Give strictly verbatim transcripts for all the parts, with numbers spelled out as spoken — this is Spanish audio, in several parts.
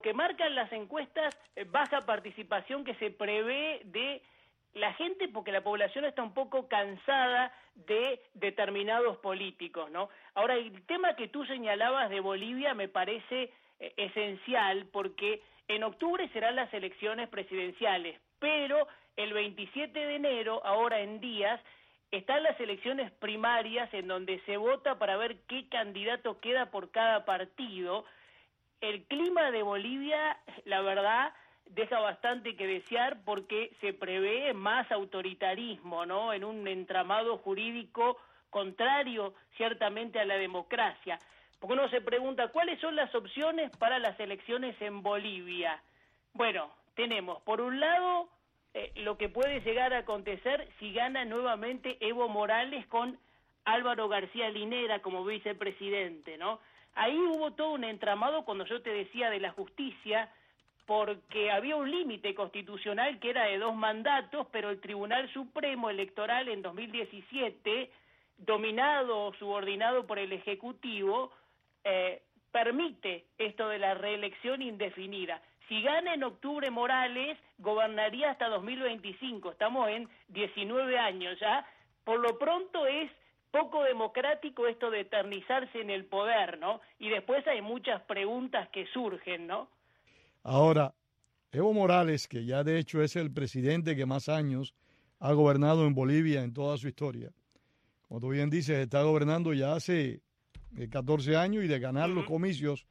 que marcan las encuestas, eh, baja participación que se prevé de la gente, porque la población está un poco cansada de determinados políticos, ¿no? Ahora, el tema que tú señalabas de Bolivia me parece eh, esencial, porque en octubre serán las elecciones presidenciales, pero el veintisiete de enero, ahora en días, están las elecciones primarias en donde se vota para ver qué candidato queda por cada partido. El clima de Bolivia, la verdad, deja bastante que desear porque se prevé más autoritarismo, ¿no? En un entramado jurídico contrario ciertamente a la democracia. Porque uno se pregunta, ¿cuáles son las opciones para las elecciones en Bolivia? Bueno, tenemos, por un lado, eh, lo que puede llegar a acontecer si gana nuevamente Evo Morales con Álvaro García Linera como vicepresidente, ¿no? Ahí hubo todo un entramado, cuando yo te decía de la justicia, porque había un límite constitucional que era de dos mandatos, pero el Tribunal Supremo Electoral en dos mil diecisiete, dominado o subordinado por el Ejecutivo, eh, permite esto de la reelección indefinida. Si gana en octubre Morales, gobernaría hasta dos mil veinticinco, estamos en diecinueve años ya. Por lo pronto es poco democrático esto de eternizarse en el poder, ¿no? Y después hay muchas preguntas que surgen, ¿no? Ahora, Evo Morales, que ya de hecho es el presidente que más años ha gobernado en Bolivia en toda su historia, como tú bien dices, está gobernando ya hace catorce años, y de ganar uh-huh. los comicios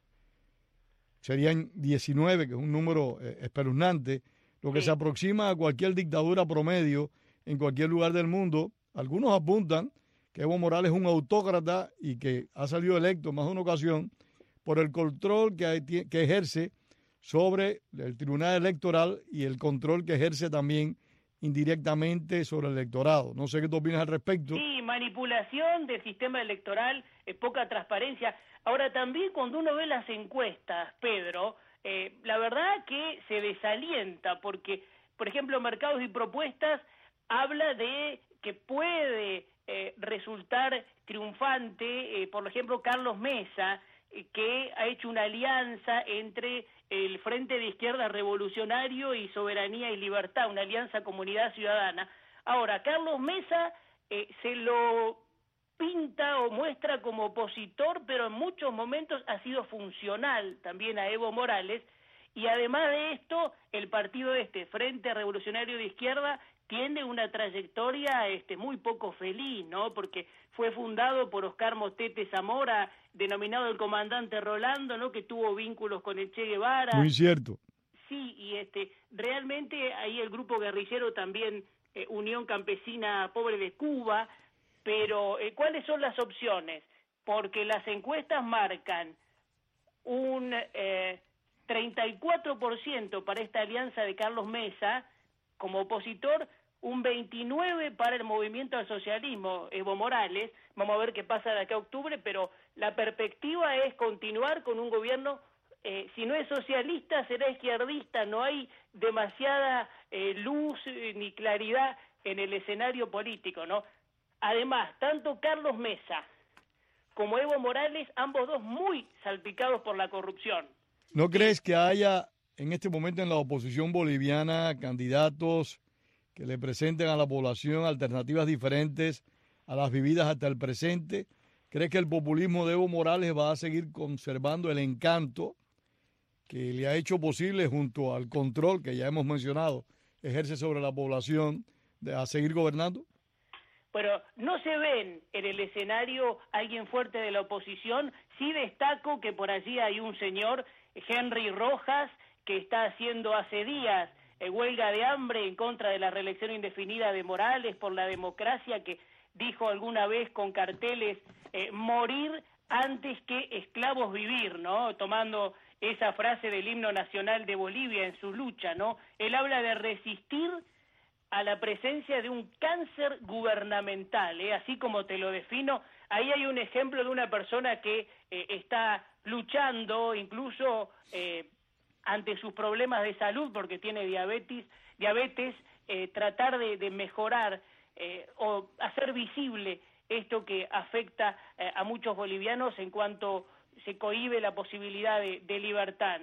serían diecinueve, que es un número eh, espeluznante, lo que sí. se aproxima a cualquier dictadura promedio en cualquier lugar del mundo. Algunos apuntan que Evo Morales es un autócrata y que ha salido electo más de una ocasión por el control que, hay, que ejerce sobre el Tribunal Electoral y el control que ejerce también indirectamente sobre el electorado. No sé qué tú opinas al respecto. Sí, manipulación del sistema electoral, eh, poca transparencia. Ahora, también cuando uno ve las encuestas, Pedro, eh, la verdad que se desalienta, porque, por ejemplo, Mercados y Propuestas habla de que puede eh, resultar triunfante, eh, por ejemplo, Carlos Mesa, eh, que ha hecho una alianza entre el Frente de Izquierda Revolucionario y Soberanía y Libertad, una alianza Comunidad Ciudadana. Ahora, Carlos Mesa eh, se lo pinta o muestra como opositor, pero en muchos momentos ha sido funcional también a Evo Morales, y además de esto, el partido este, Frente Revolucionario de Izquierda, tiene una trayectoria este, muy poco feliz, ¿no? Porque fue fundado por Oscar Mostete Zamora, denominado el comandante Rolando, ¿no? Que tuvo vínculos con el Che Guevara. Muy cierto. Sí, y este, realmente ahí el grupo guerrillero también, eh, Unión Campesina Pobre de Cuba, pero eh, ¿cuáles son las opciones? Porque las encuestas marcan un eh, treinta y cuatro por ciento para esta alianza de Carlos Mesa como opositor, un veintinueve por ciento para el movimiento al socialismo, Evo Morales. Vamos a ver qué pasa de acá a octubre, pero la perspectiva es continuar con un gobierno, eh, si no es socialista, será izquierdista. No hay demasiada eh, luz eh, ni claridad en el escenario político, ¿no? Además, tanto Carlos Mesa como Evo Morales, ambos dos muy salpicados por la corrupción. ¿No crees que haya en este momento en la oposición boliviana candidatos que le presenten a la población alternativas diferentes a las vividas hasta el presente? ¿Crees que el populismo de Evo Morales va a seguir conservando el encanto que le ha hecho posible, junto al control que ya hemos mencionado, ejerce sobre la población, de a seguir gobernando? Pero no se ven en el escenario alguien fuerte de la oposición. Sí destaco que por allí hay un señor, Henry Rojas, que está haciendo hace días eh, huelga de hambre en contra de la reelección indefinida de Morales por la democracia, que dijo alguna vez con carteles eh, morir antes que esclavos vivir, ¿no? Tomando esa frase del himno nacional de Bolivia en su lucha, ¿no? Él habla de resistir a la presencia de un cáncer gubernamental, ¿eh? Así como te lo defino. Ahí hay un ejemplo de una persona que eh, está luchando incluso eh, ante sus problemas de salud, porque tiene diabetes, diabetes eh, tratar de, de mejorar eh, o hacer visible esto que afecta eh, a muchos bolivianos en cuanto se cohíbe la posibilidad de, de libertad, ¿no?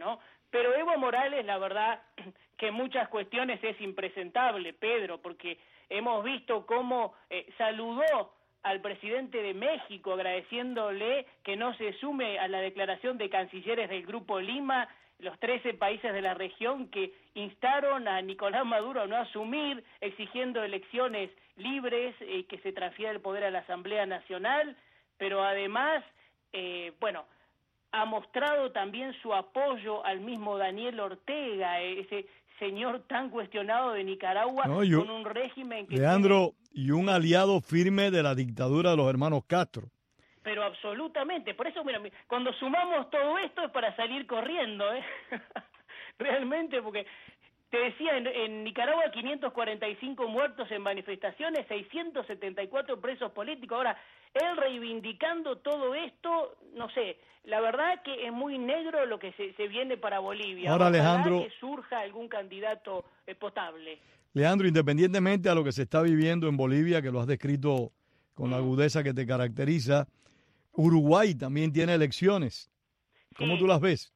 Pero Evo Morales, la verdad, que en muchas cuestiones es impresentable, Pedro, porque hemos visto cómo eh, saludó al presidente de México agradeciéndole que no se sume a la declaración de cancilleres del Grupo Lima, los trece países de la región que instaron a Nicolás Maduro a no asumir, exigiendo elecciones libres, eh, que se transfiera el poder a la Asamblea Nacional, pero además, eh, bueno, ha mostrado también su apoyo al mismo Daniel Ortega, eh, ese señor tan cuestionado de Nicaragua, no, yo, con un régimen que Leandro, tiene... y un aliado firme de la dictadura de los hermanos Castro. Pero absolutamente, por eso, mira, cuando sumamos todo esto es para salir corriendo, ¿eh? Realmente, porque te decía, en, en Nicaragua quinientos cuarenta y cinco muertos en manifestaciones, seiscientos setenta y cuatro presos políticos. Ahora, él reivindicando todo esto, no sé, la verdad que es muy negro lo que se, se viene para Bolivia. Ahora, Ojalá Alejandro, que surja algún candidato eh, potable. Leandro, independientemente a lo que se está viviendo en Bolivia, que lo has descrito con la agudeza que te caracteriza, Uruguay también tiene elecciones. ¿Cómo Sí. tú las ves?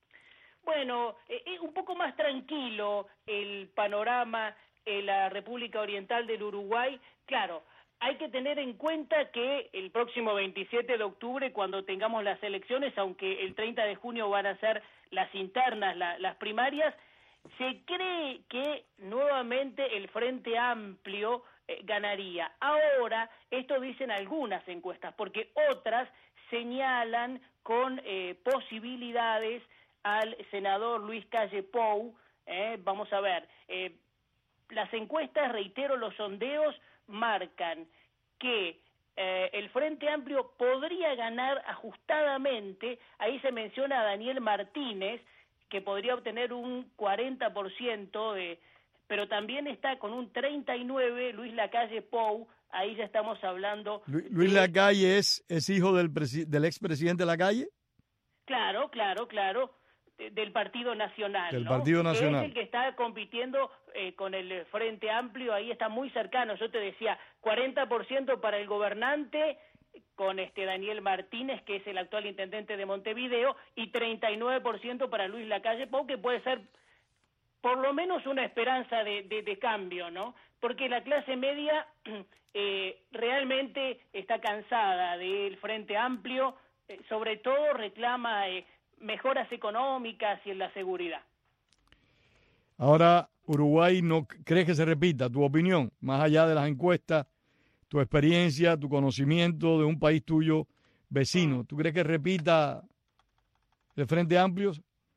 Bueno, es eh, un poco más tranquilo el panorama en la República Oriental del Uruguay. Claro, hay que tener en cuenta que el próximo veintisiete de octubre, cuando tengamos las elecciones, aunque el treinta de junio van a ser las internas, la, las primarias, se cree que nuevamente el Frente Amplio eh, ganaría. Ahora, esto dicen algunas encuestas, porque otras señalan con eh, posibilidades al senador Luis Calle Pou. eh, vamos a ver, eh, las encuestas, reitero, los sondeos marcan que eh, el Frente Amplio podría ganar ajustadamente. Ahí se menciona a Daniel Martínez, que podría obtener un cuarenta por ciento, de, pero también está con un treinta y nueve por ciento Luis Lacalle Pou. Ahí ya estamos hablando... Luis, Luis de... Lacalle es, es hijo del, presi del expresidente Lacalle. Claro, claro, claro, de, del Partido Nacional, Del ¿no? Partido Nacional. Es el que está compitiendo eh, con el Frente Amplio, ahí está muy cercano. Yo te decía, cuarenta por ciento para el gobernante, con este Daniel Martínez, que es el actual intendente de Montevideo, y treinta y nueve por ciento para Luis Lacalle Pou, que puede ser por lo menos una esperanza de, de, de cambio, ¿no? Porque la clase media eh, realmente está cansada del Frente Amplio, eh, sobre todo reclama eh, mejoras económicas y en la seguridad. Ahora, Uruguay, ¿no crees que se repita? Tu opinión, más allá de las encuestas, tu experiencia, tu conocimiento de un país tuyo vecino, ¿tú crees que repita el Frente Amplio?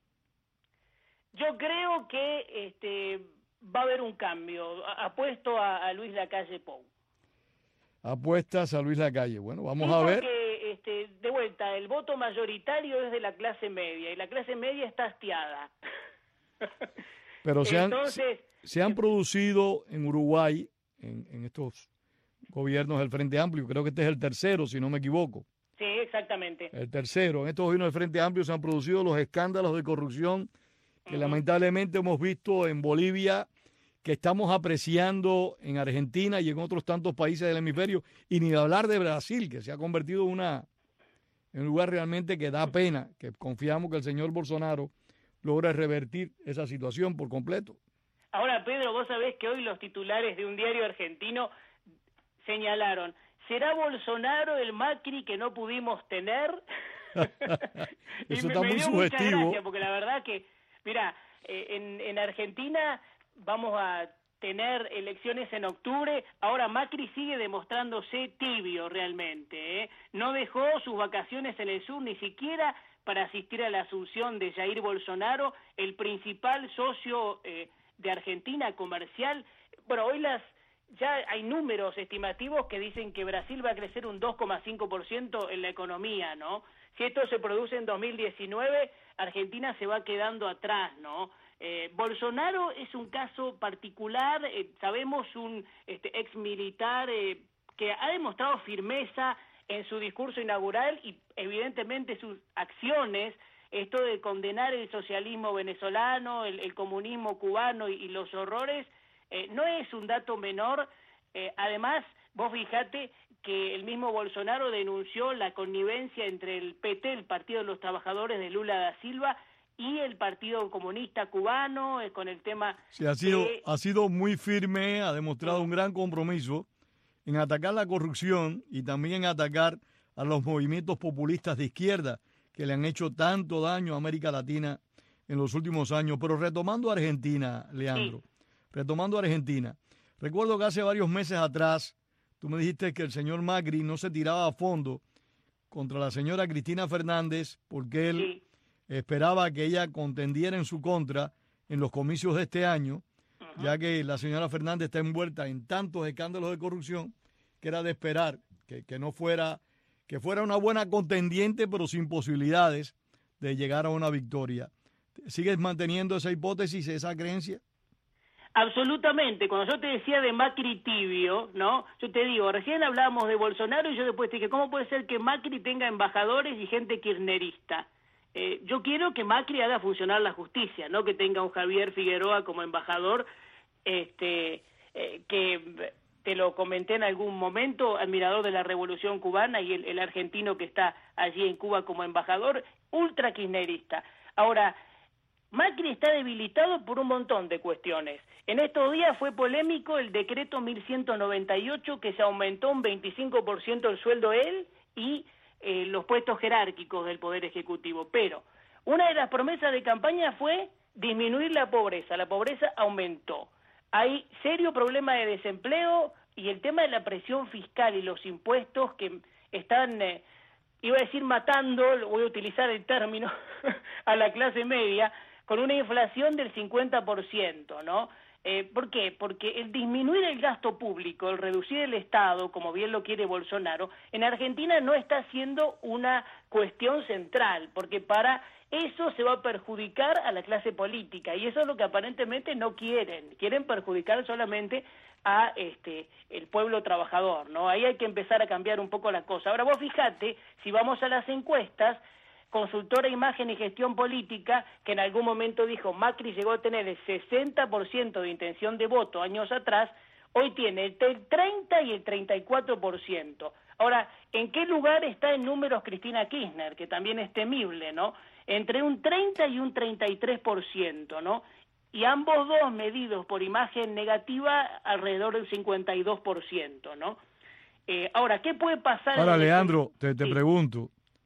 Yo creo que este, va a haber un cambio. Apuesto a, a Luis Lacalle Pou. Apuestas a Luis Lacalle. Bueno, vamos sí, a ver. Porque, este, de vuelta, el voto mayoritario es de la clase media y la clase media está hastiada. Pero se han, Entonces, se, se han producido en Uruguay, en, en estos gobiernos del Frente Amplio, creo que este es el tercero, si no me equivoco. Sí, exactamente. El tercero. En estos gobiernos del Frente Amplio se han producido los escándalos de corrupción que uh-huh. lamentablemente hemos visto en Bolivia, que estamos apreciando en Argentina y en otros tantos países del hemisferio, y ni de hablar de Brasil, que se ha convertido en, una, en un lugar realmente que da pena, que confiamos que el señor Bolsonaro logra revertir esa situación por completo. Ahora, Pedro, vos sabés que hoy los titulares de un diario argentino señalaron, ¿será Bolsonaro el Macri que no pudimos tener? Eso y está me, me muy dio sugestivo. Mucha gracia, porque la verdad que, mira, eh, en, en Argentina vamos a tener elecciones en octubre. Ahora Macri sigue demostrándose tibio realmente, ¿eh? No dejó sus vacaciones en el sur ni siquiera para asistir a la asunción de Jair Bolsonaro, el principal socio eh, de Argentina comercial. Bueno, hoy las ya hay números estimativos que dicen que Brasil va a crecer un dos coma cinco por ciento en la economía, ¿no? Si esto se produce en dos mil diecinueve, Argentina se va quedando atrás, ¿no? Eh, Bolsonaro es un caso particular, eh, sabemos un este, ex militar eh, que ha demostrado firmeza en su discurso inaugural y evidentemente sus acciones, esto de condenar el socialismo venezolano, el, el comunismo cubano y, y los horrores, eh, no es un dato menor. Eh, además, vos fijate que el mismo Bolsonaro denunció la connivencia entre el P T, el Partido de los Trabajadores de Lula da Silva, y el Partido Comunista Cubano, eh, con el tema... Sí, ha sido, de... ha sido muy firme, ha demostrado un gran compromiso en atacar la corrupción y también en atacar a los movimientos populistas de izquierda que le han hecho tanto daño a América Latina en los últimos años. Pero retomando a Argentina, Leandro, sí. retomando a Argentina, recuerdo que hace varios meses atrás tú me dijiste que el señor Macri no se tiraba a fondo contra la señora Cristina Fernández porque él sí. esperaba que ella contendiera en su contra en los comicios de este año, uh-huh. ya que la señora Fernández está envuelta en tantos escándalos de corrupción que era de esperar que, que no fuera, que fuera una buena contendiente, pero sin posibilidades de llegar a una victoria. ¿Sigues manteniendo esa hipótesis, esa creencia? Absolutamente. Cuando yo te decía de Macri tibio, ¿no? Yo te digo, recién hablábamos de Bolsonaro y yo después te dije, ¿cómo puede ser que Macri tenga embajadores y gente kirchnerista? Eh, yo quiero que Macri haga funcionar la justicia, no que tenga un Javier Figueroa como embajador, este, eh, que te lo comenté en algún momento, admirador de la Revolución Cubana, y el, el argentino que está allí en Cuba como embajador, ultra kirchnerista. Ahora, Macri está debilitado por un montón de cuestiones. En estos días fue polémico el decreto mil ciento noventa y ocho, que se aumentó un veinticinco por ciento el sueldo él y eh, los puestos jerárquicos del Poder Ejecutivo. Pero una de las promesas de campaña fue disminuir la pobreza. La pobreza aumentó. Hay serio problema de desempleo y el tema de la presión fiscal y los impuestos que están... Eh, iba a decir matando, voy a utilizar el término, a la clase media, con una inflación del cincuenta por ciento, ¿no? Eh, ¿Por qué? Porque el disminuir el gasto público, el reducir el Estado, como bien lo quiere Bolsonaro, en Argentina no está siendo una cuestión central, porque para eso se va a perjudicar a la clase política, y eso es lo que aparentemente no quieren, quieren perjudicar solamente a este el pueblo trabajador, ¿no? Ahí hay que empezar a cambiar un poco la cosa. Ahora vos fijate, si vamos a las encuestas, Consultora Imagen y Gestión Política, que en algún momento dijo Macri llegó a tener el sesenta por ciento de intención de voto años atrás, hoy tiene el treinta y el treinta y cuatro por ciento. Ahora, ¿en qué lugar está en números Cristina Kirchner, que también es temible, ¿no? Entre un treinta y un treinta y tres por ciento, ¿no? Y ambos dos medidos por imagen negativa alrededor del cincuenta y dos por ciento, ¿no? Eh, ahora, ¿qué puede pasar? Ahora, en Leandro, este... te, te sí. pregunto,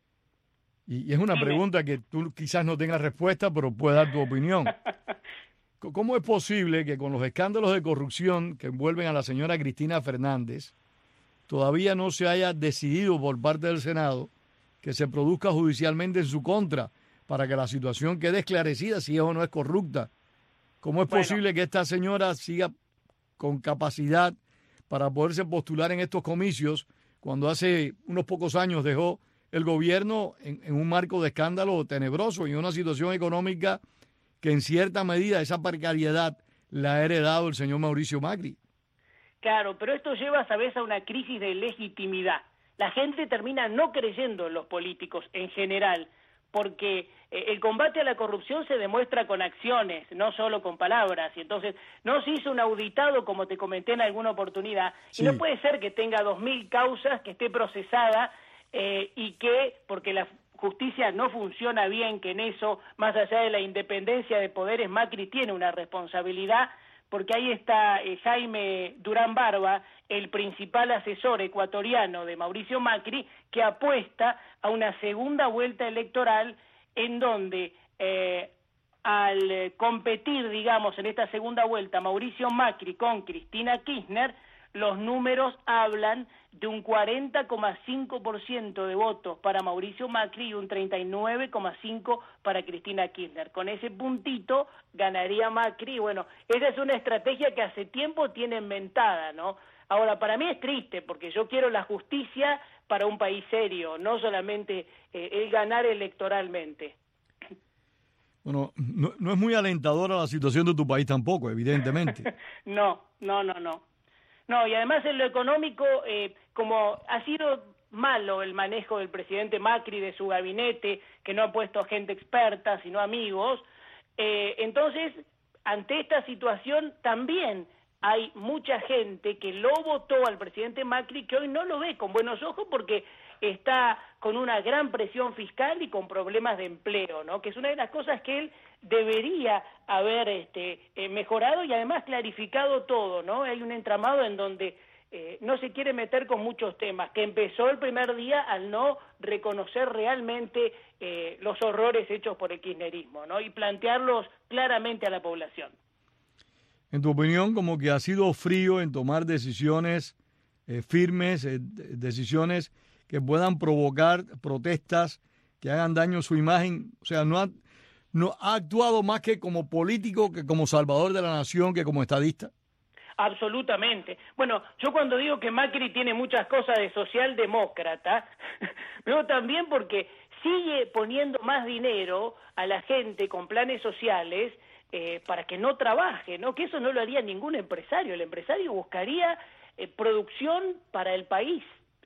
y es una Dime. pregunta que tú quizás no tengas respuesta, pero puedes dar tu opinión. ¿Cómo es posible que con los escándalos de corrupción que envuelven a la señora Cristina Fernández, todavía no se haya decidido por parte del Senado que se produzca judicialmente en su contra para que la situación quede esclarecida si es o no es corrupta? ¿Cómo es bueno. posible que esta señora siga con capacidad para poderse postular en estos comicios cuando hace unos pocos años dejó el gobierno en, en un marco de escándalo tenebroso y una situación económica que en cierta medida esa precariedad la ha heredado el señor Mauricio Macri? Claro, pero esto lleva, ¿sabes?, a una crisis de legitimidad. La gente termina no creyendo en los políticos en general, porque eh, el combate a la corrupción se demuestra con acciones, no solo con palabras, y entonces no se hizo un auditado, como te comenté en alguna oportunidad, sí. y no puede ser que tenga dos mil causas, que esté procesada, eh, y que, porque la justicia no funciona bien, que en eso, más allá de la independencia de poderes, Macri tiene una responsabilidad, porque ahí está eh, Jaime Durán Barba, el principal asesor ecuatoriano de Mauricio Macri, que apuesta a una segunda vuelta electoral en donde eh, al eh, competir, digamos, en esta segunda vuelta Mauricio Macri con Cristina Kirchner, los números hablan de un cuarenta coma cinco por ciento de votos para Mauricio Macri y un treinta y nueve coma cinco por ciento para Cristina Kirchner. Con ese puntito ganaría Macri. Bueno, esa es una estrategia que hace tiempo tiene inventada, ¿no? Ahora, para mí es triste, porque yo quiero la justicia para un país serio, no solamente eh, el ganar electoralmente. Bueno, no, no es muy alentadora la situación de tu país tampoco, evidentemente. no, no, no, no. No, y además en lo económico, eh, como ha sido malo el manejo del presidente Macri, de su gabinete, que no ha puesto gente experta, sino amigos, eh, entonces, ante esta situación también hay mucha gente que lo votó al presidente Macri que hoy no lo ve con buenos ojos porque está con una gran presión fiscal y con problemas de empleo, ¿no? Que es una de las cosas que él debería haber este, eh, mejorado y además clarificado todo, ¿no? Hay un entramado en donde eh, no se quiere meter con muchos temas, que empezó el primer día al no reconocer realmente eh, los horrores hechos por el kirchnerismo, ¿no? Y plantearlos claramente a la población. En tu opinión, como que ha sido frío en tomar decisiones eh, firmes, eh, decisiones que puedan provocar protestas, que hagan daño a su imagen, o sea, no ha, no ha actuado más que como político, que como salvador de la nación, que como estadista. Absolutamente. Bueno, yo cuando digo que Macri tiene muchas cosas de socialdemócrata, pero también porque sigue poniendo más dinero a la gente con planes sociales eh, para que no trabaje, ¿no? Que eso no lo haría ningún empresario. El empresario buscaría eh, producción para el país,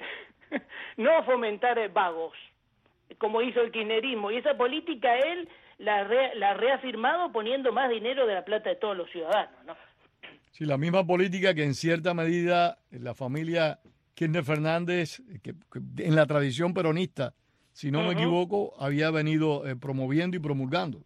no fomentar eh, vagos, como hizo el kirchnerismo. Y esa política él la, re, la ha reafirmado poniendo más dinero de la plata de todos los ciudadanos, ¿no? Sí, la misma política que en cierta medida la familia Kirchner Fernández, que, que en la tradición peronista, si no uh-huh. me equivoco, había venido eh, promoviendo y promulgando.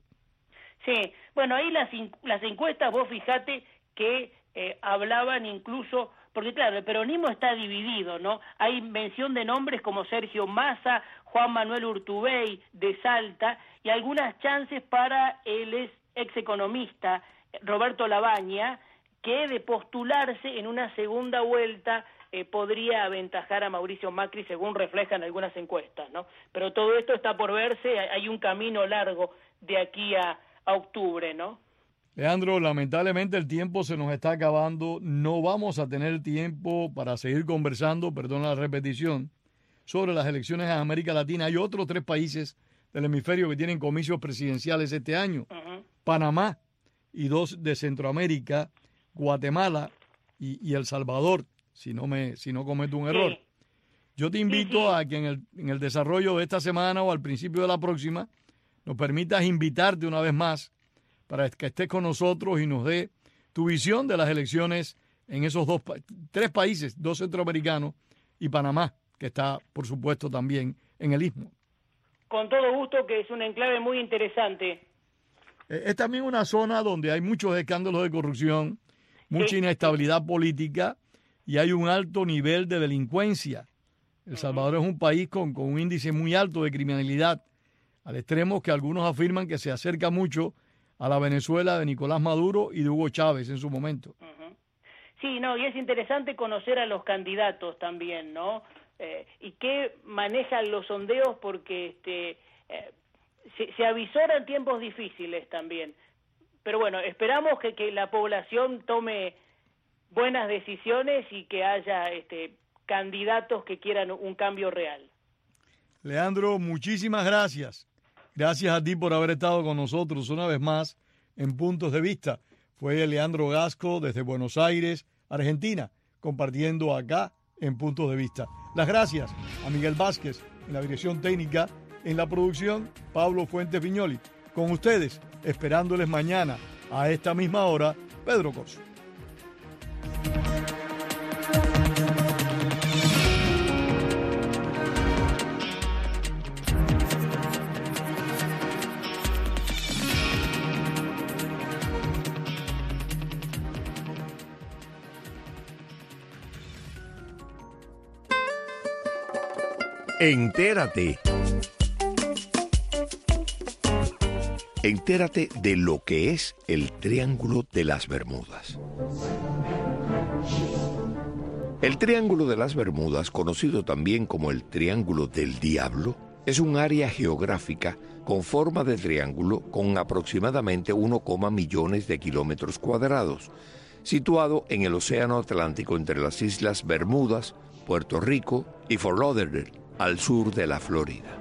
Sí, bueno, ahí las, las encuestas, vos fijate que eh, hablaban incluso, porque claro, el peronismo está dividido, ¿no? Hay mención de nombres como Sergio Massa, Juan Manuel Urtubey de Salta, y algunas chances para el ex economista Roberto Labaña, que de postularse en una segunda vuelta eh, podría aventajar a Mauricio Macri, según reflejan algunas encuestas, ¿no? Pero todo esto está por verse, hay un camino largo de aquí a, a octubre, ¿no? Leandro, lamentablemente el tiempo se nos está acabando, no vamos a tener tiempo para seguir conversando, perdona la repetición, sobre las elecciones en América Latina. Hay otros tres países del hemisferio que tienen comicios presidenciales este año, uh-huh. Panamá y dos de Centroamérica, Guatemala y, y El Salvador, si no me si no cometo un error. Sí. Yo te invito sí, sí. a que en el, en el desarrollo de esta semana o al principio de la próxima nos permitas invitarte una vez más para que estés con nosotros y nos dé tu visión de las elecciones en esos dos tres países, dos centroamericanos y Panamá, que está, por supuesto, también en el Istmo. Con todo gusto, que es un enclave muy interesante. Es también una zona donde hay muchos escándalos de corrupción, mucha sí. inestabilidad política y hay un alto nivel de delincuencia. El Salvador uh-huh. es un país con, con un índice muy alto de criminalidad, al extremo que algunos afirman que se acerca mucho a la Venezuela de Nicolás Maduro y de Hugo Chávez en su momento. Uh-huh. Sí, no, y es interesante conocer a los candidatos también, ¿no? Eh, y qué manejan los sondeos, porque este, eh, se, se avisoran tiempos difíciles también. Pero bueno, esperamos que, que la población tome buenas decisiones y que haya este, candidatos que quieran un cambio real. Leandro, muchísimas gracias. Gracias a ti por haber estado con nosotros una vez más en Puntos de Vista. Fue Leandro Gasco desde Buenos Aires, Argentina, compartiendo acá en Puntos de Vista. Las gracias a Miguel Vázquez en la dirección técnica, en la producción Pablo Fuentes Viñoli. Con ustedes, esperándoles mañana a esta misma hora, Pedro Corso. Entérate. Entérate de lo que es el Triángulo de las Bermudas. El Triángulo de las Bermudas, conocido también como el Triángulo del Diablo, es un área geográfica con forma de triángulo con aproximadamente uno coma millones de kilómetros cuadrados, situado en el Océano Atlántico entre las islas Bermudas, Puerto Rico y Fort Lauderdale, al sur de la Florida.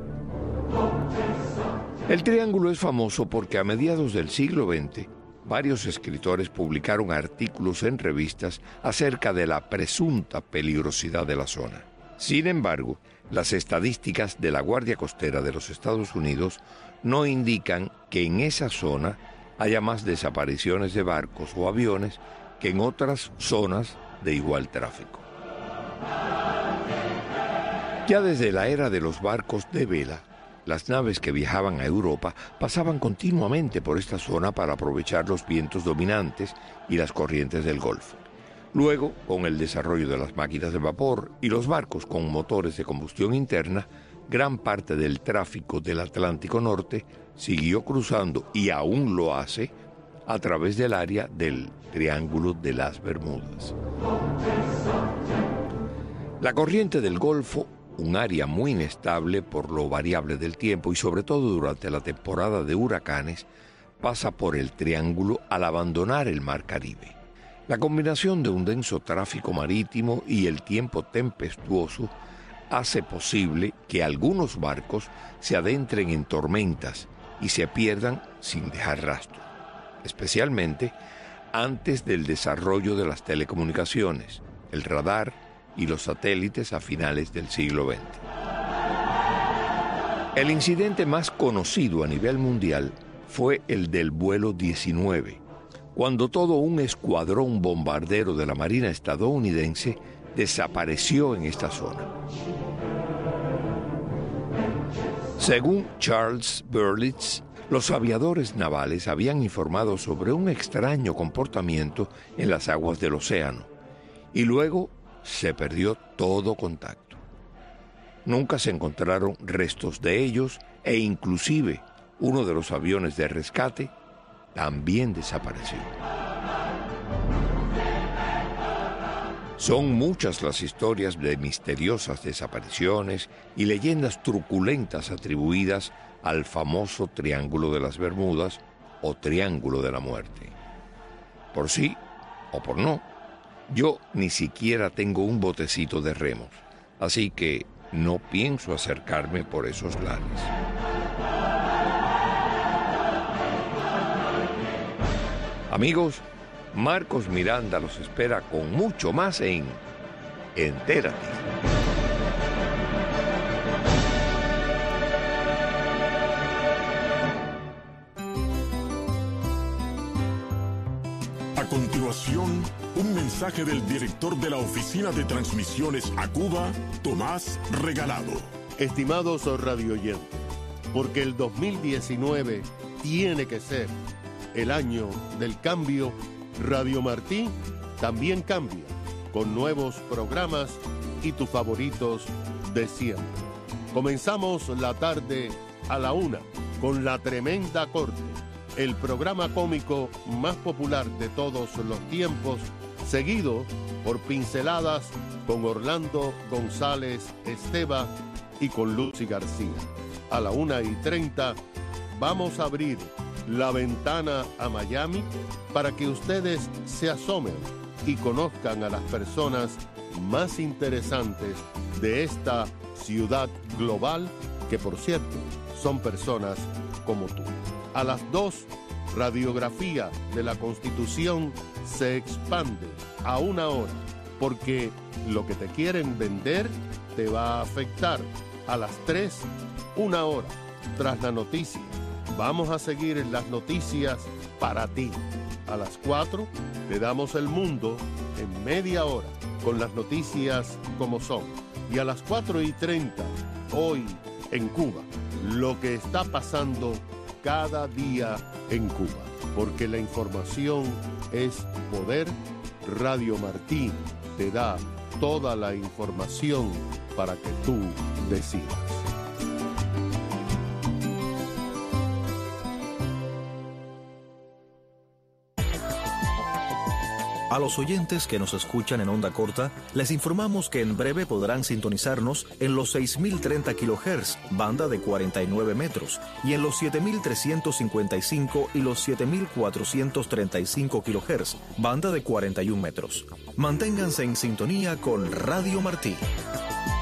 El triángulo es famoso porque a mediados del siglo veinte, varios escritores publicaron artículos en revistas acerca de la presunta peligrosidad de la zona. Sin embargo, las estadísticas de la Guardia Costera de los Estados Unidos no indican que en esa zona haya más desapariciones de barcos o aviones que en otras zonas de igual tráfico. Ya desde la era de los barcos de vela, las naves que viajaban a Europa pasaban continuamente por esta zona para aprovechar los vientos dominantes y las corrientes del Golfo. Luego, con el desarrollo de las máquinas de vapor y los barcos con motores de combustión interna, gran parte del tráfico del Atlántico Norte siguió cruzando, y aún lo hace, a través del área del Triángulo de las Bermudas. La corriente del Golfo, un área muy inestable por lo variable del tiempo y sobre todo durante la temporada de huracanes, pasa por el triángulo al abandonar el Mar Caribe. La combinación de un denso tráfico marítimo y el tiempo tempestuoso hace posible que algunos barcos se adentren en tormentas y se pierdan sin dejar rastro, especialmente antes del desarrollo de las telecomunicaciones, el radar y los satélites a finales del siglo veinte. El incidente más conocido a nivel mundial fue el del vuelo diecinueve, cuando todo un escuadrón bombardero de la Marina estadounidense desapareció en esta zona. Según Charles Berlitz, los aviadores navales habían informado sobre un extraño comportamiento en las aguas del océano, y luego se perdió todo contacto. Nunca se encontraron restos de ellos, e inclusive uno de los aviones de rescate también desapareció. Son muchas las historias de misteriosas desapariciones y leyendas truculentas atribuidas al famoso Triángulo de las Bermudas o Triángulo de la Muerte. Por sí o por no, yo ni siquiera tengo un botecito de remos, así que no pienso acercarme por esos lares. Amigos, Marcos Miranda los espera con mucho más en Entérate. A continuación, un mensaje del director de la Oficina de Transmisiones a Cuba, Tomás Regalado. Estimados radioyentes, porque el dos mil diecinueve tiene que ser el año del cambio, Radio Martí también cambia, con nuevos programas y tus favoritos de siempre. Comenzamos la tarde a la una con La Tremenda Corte, el programa cómico más popular de todos los tiempos, seguido por Pinceladas con Orlando González Esteva y con Lucy García. A la una y treinta vamos a abrir La Ventana a Miami para que ustedes se asomen y conozcan a las personas más interesantes de esta ciudad global, que por cierto son personas como tú. A las dos, Radiografía de la Constitución se expande a una hora, porque lo que te quieren vender te va a afectar. A las tres, una hora, Tras la Noticia. Vamos a seguir las noticias para ti. A las cuatro, te damos el mundo en media hora, con las noticias como son. Y a las cuatro y treinta, hoy en Cuba, lo que está pasando cada día en Cuba. Porque la información es poder. Radio Martí te da toda la información para que tú decidas. A los oyentes que nos escuchan en onda corta, les informamos que en breve podrán sintonizarnos en los seis mil treinta kilohertz, banda de cuarenta y nueve metros, y en los siete mil trescientos cincuenta y cinco y los siete mil cuatrocientos treinta y cinco kilohertz, banda de cuarenta y un metros. Manténganse en sintonía con Radio Martí.